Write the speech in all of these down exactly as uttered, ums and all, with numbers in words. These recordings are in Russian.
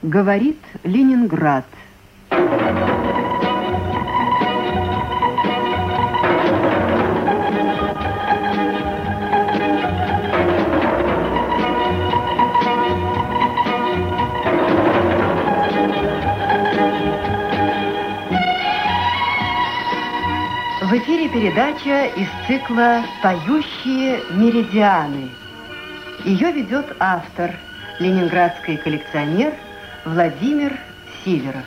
Говорит Ленинград. В эфире передача из цикла «Поющие меридианы». Ее ведет автор, ленинградский коллекционер Владимир Сиверов.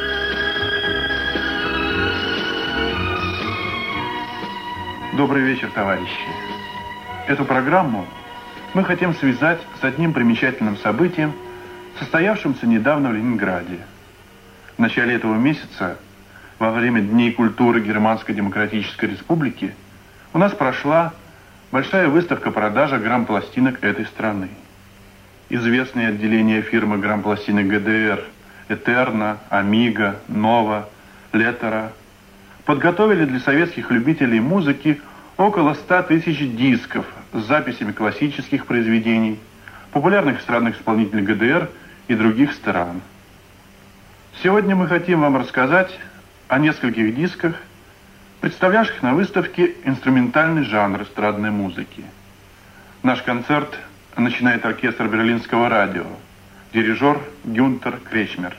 Добрый вечер, товарищи. Эту программу мы хотим связать с одним примечательным событием, состоявшимся недавно в Ленинграде. В начале этого месяца, во время Дней культуры Германской Демократической Республики, у нас прошла большая выставка-продажа грамм-пластинок этой страны. Известные отделения фирмы грамм-пластинок ГДР «Этерна», «Амиго», «Нова», «Леттера» подготовили для советских любителей музыки около ста тысяч дисков с записями классических произведений, популярных эстрадных исполнителей ГДР и других стран. Сегодня мы хотим вам рассказать о нескольких дисках, представлявших на выставке инструментальный жанр эстрадной музыки. Наш концерт начинает оркестр Берлинского радио, дирижер Гюнтер Кречмер.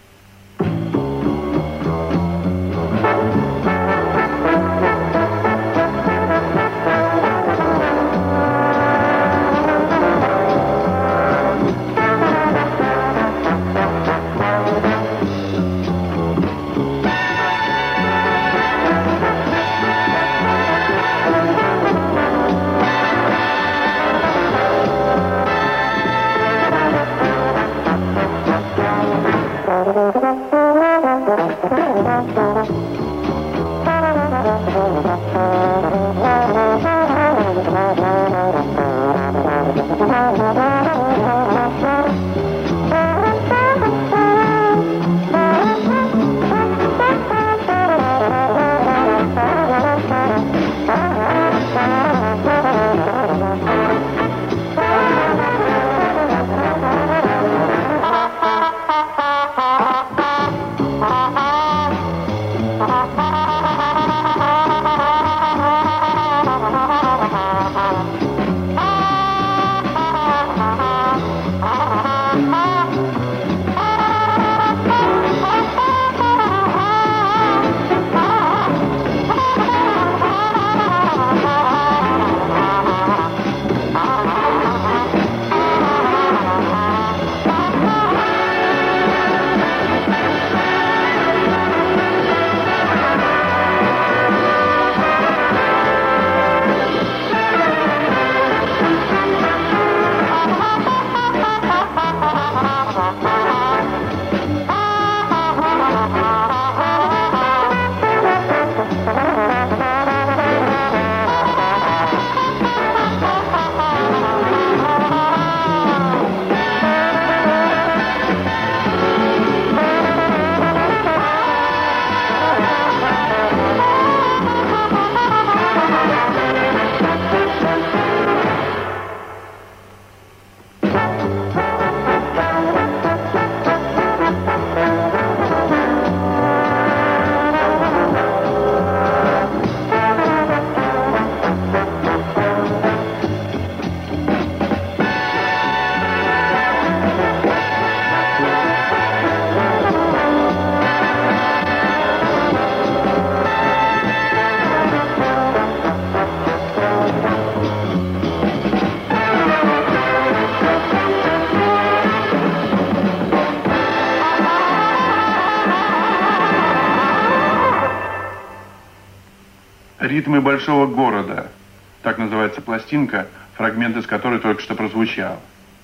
«Ритмы большого города», так называется пластинка, фрагмент из которой только что прозвучал.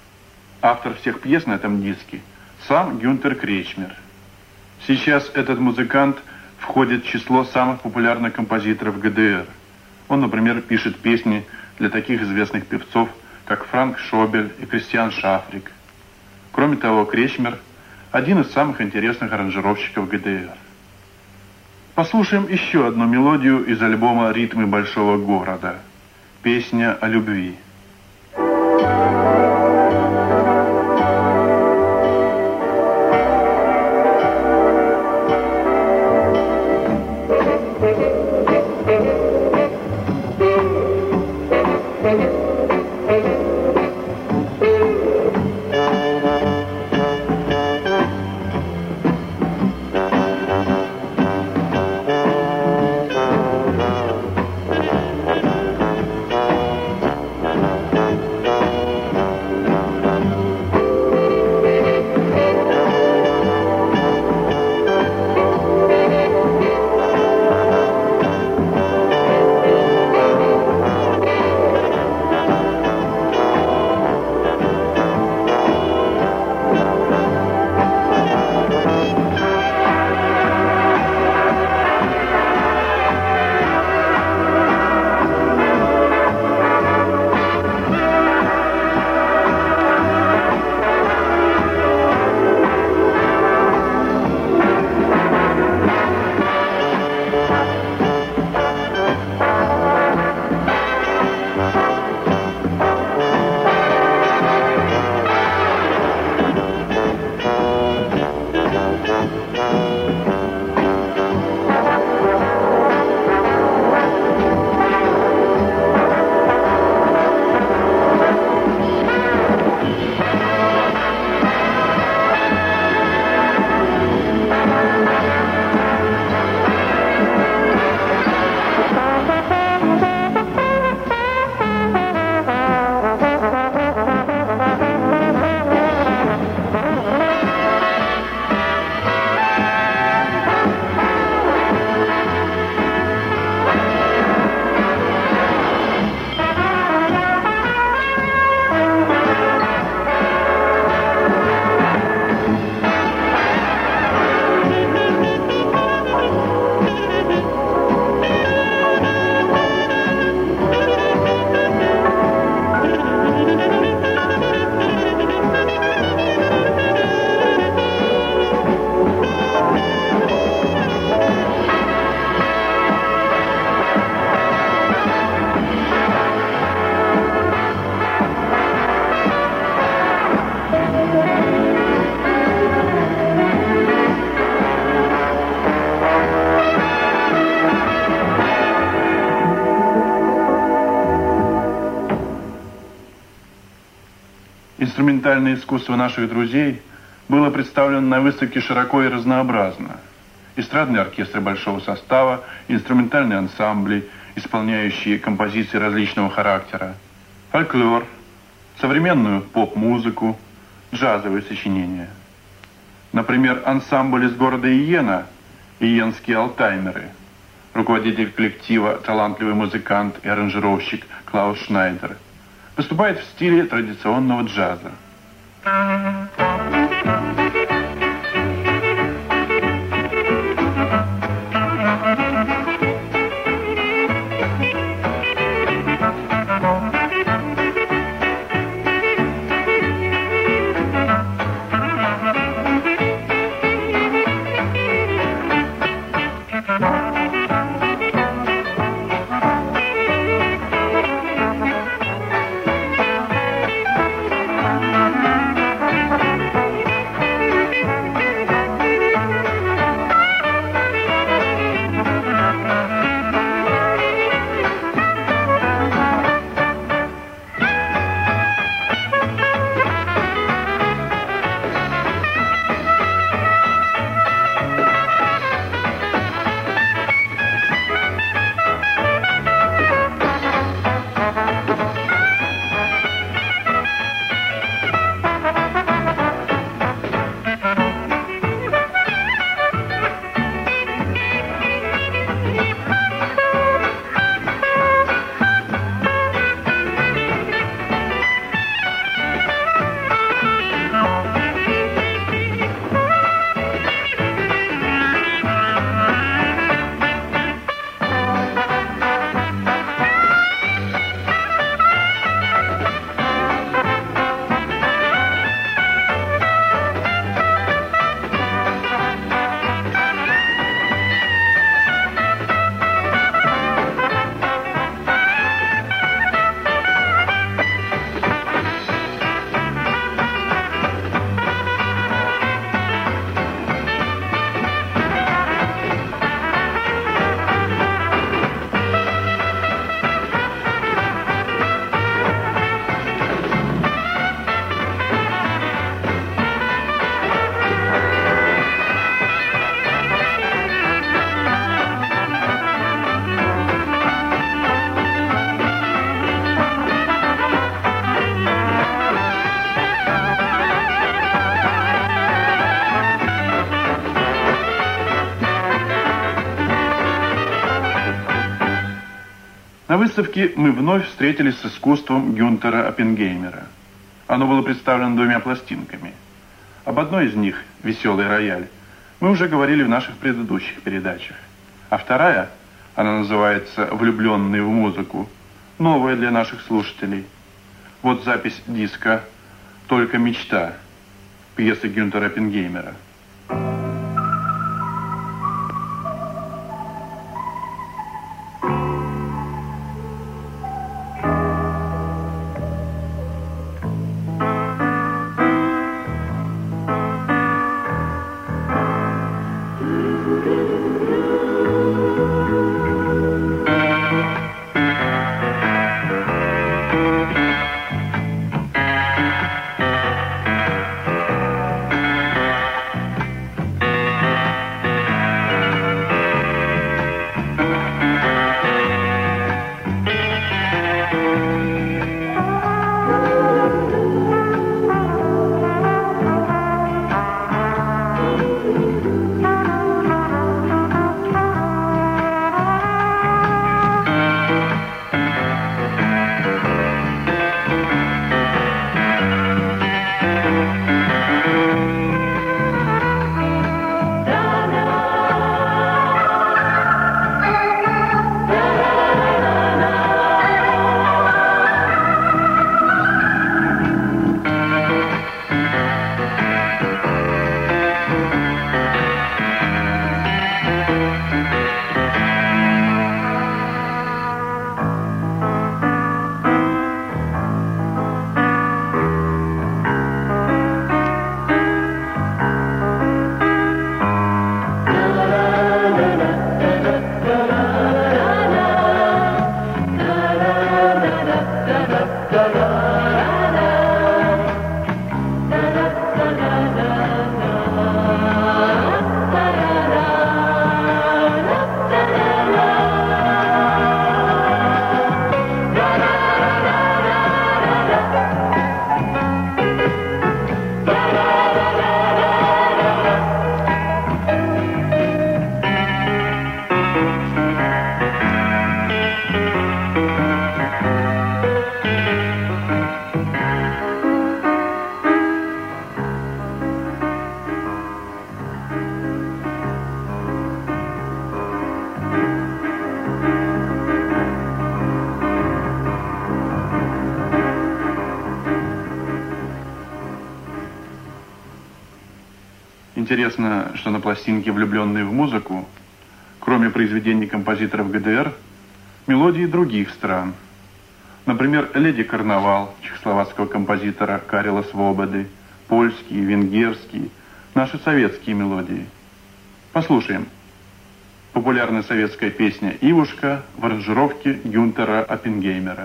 Автор всех пьес на этом диске сам Гюнтер Кречмер. Сейчас этот музыкант входит в число самых популярных композиторов ГДР. Он, например, пишет песни для таких известных певцов, как Франк Шобель и Кристиан Шафрик. Кроме того, Кречмер – один из самых интересных аранжировщиков ГДР. Послушаем еще одну мелодию из альбома «Ритмы большого города». Песня о любви. Инструментальное искусство наших друзей было представлено на выставке широко и разнообразно. Эстрадные оркестры большого состава, инструментальные ансамбли, исполняющие композиции различного характера, фольклор, современную поп-музыку, джазовые сочинения. Например, ансамбль из города Иена, иенские алтаймеры, руководитель коллектива, талантливый музыкант и аранжировщик Клаус Шнайдер, выступает в стиле традиционного джаза. На выставке мы вновь встретились с искусством Гюнтера Оппенгеймера. Оно было представлено двумя пластинками. Об одной из них, «Веселый рояль», мы уже говорили в наших предыдущих передачах. А вторая, она называется «Влюбленные в музыку», новая для наших слушателей. Вот запись диска «Только мечта», пьесы Гюнтера Оппенгеймера. Интересно, что на пластинке «Влюбленные в музыку», кроме произведений композиторов ГДР, мелодии других стран. Например, «Леди Карнавал» чехословацкого композитора Карела Свободы, польские, венгерские, наши советские мелодии. Послушаем. Популярная советская песня «Ивушка» в аранжировке Гюнтера Оппенгеймера.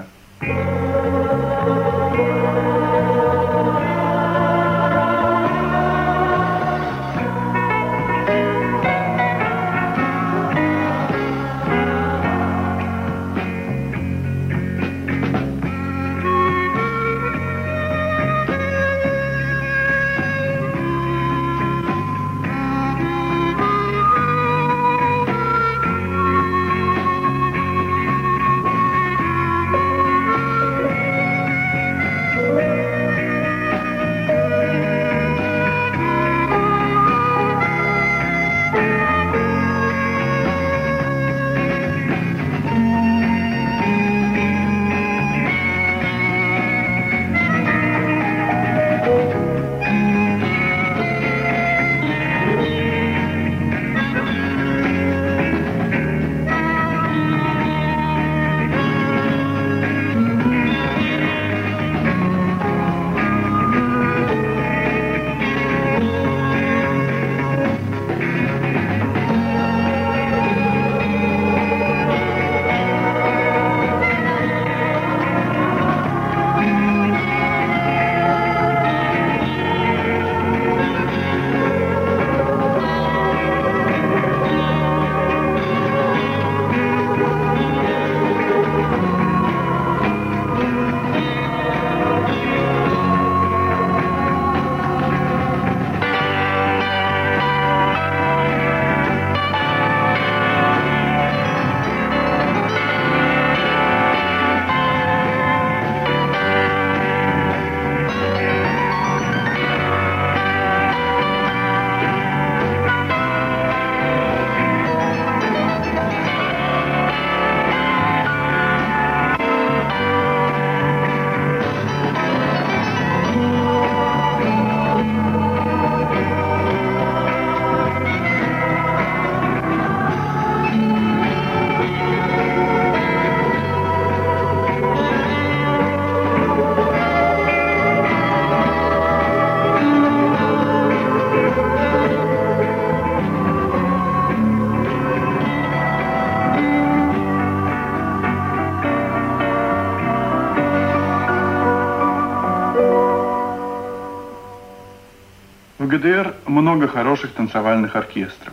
В ГДР много хороших танцевальных оркестров.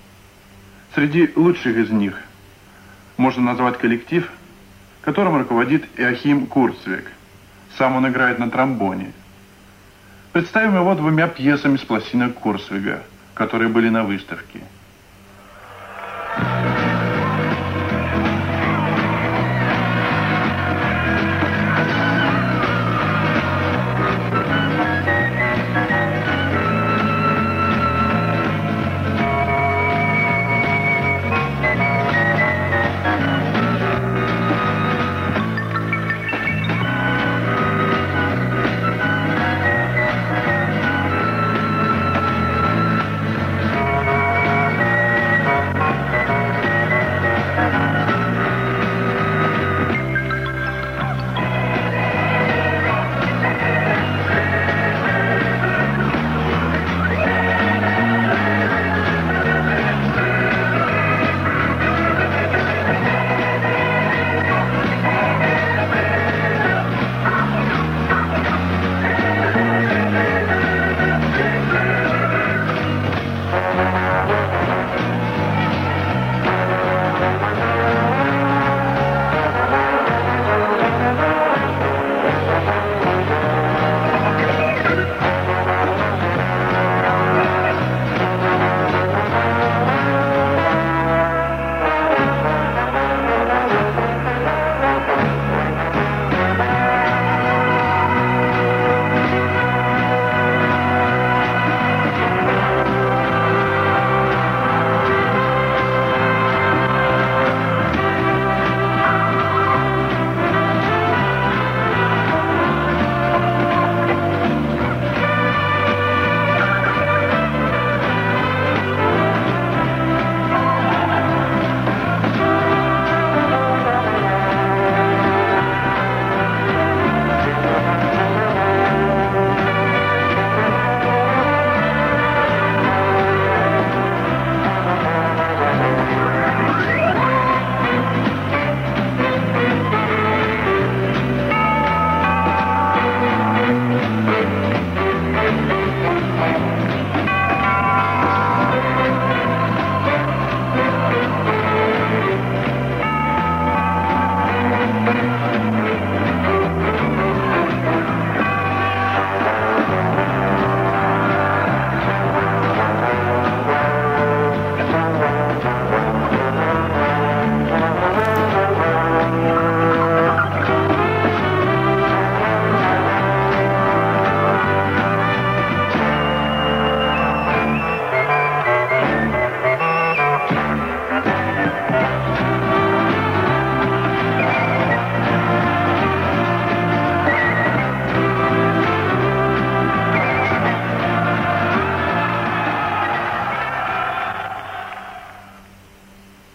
Среди лучших из них можно назвать коллектив, которым руководит Иохим Курцвейг. Сам он играет на тромбоне. Представим его двумя пьесами с пластинок Курцвейга, которые были на выставке.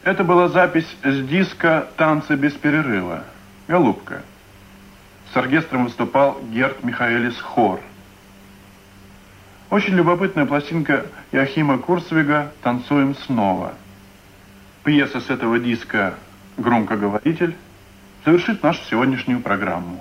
Это была запись с диска «Танцы без перерыва» «Голубка». С оркестром выступал Герт Михаэлис хор. Очень любопытная пластинка Иохима Курцвейга «Танцуем снова». Пьеса с этого диска «Громкоговоритель» завершит нашу сегодняшнюю программу.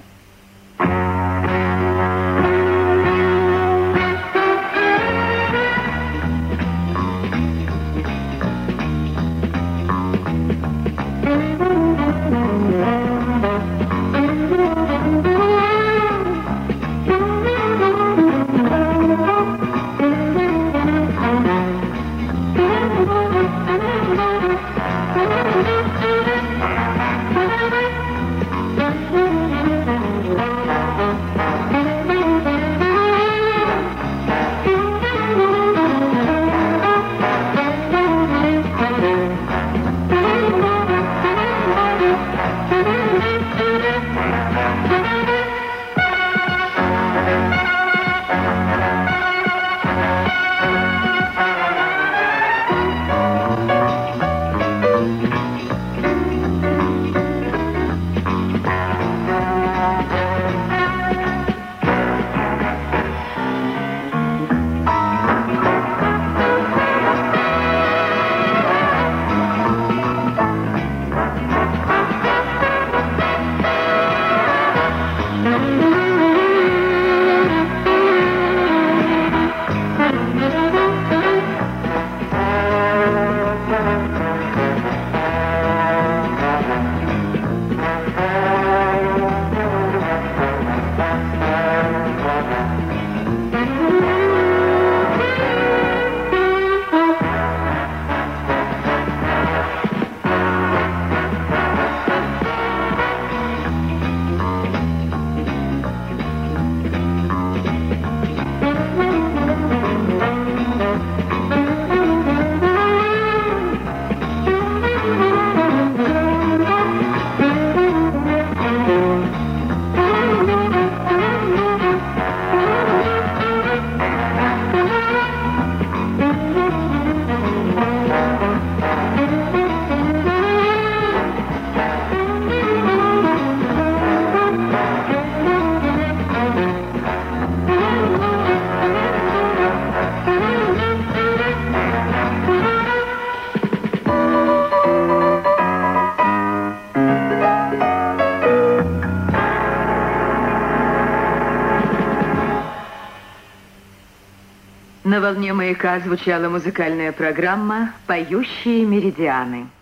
На волне «Маяка» звучала музыкальная программа «Поющие меридианы».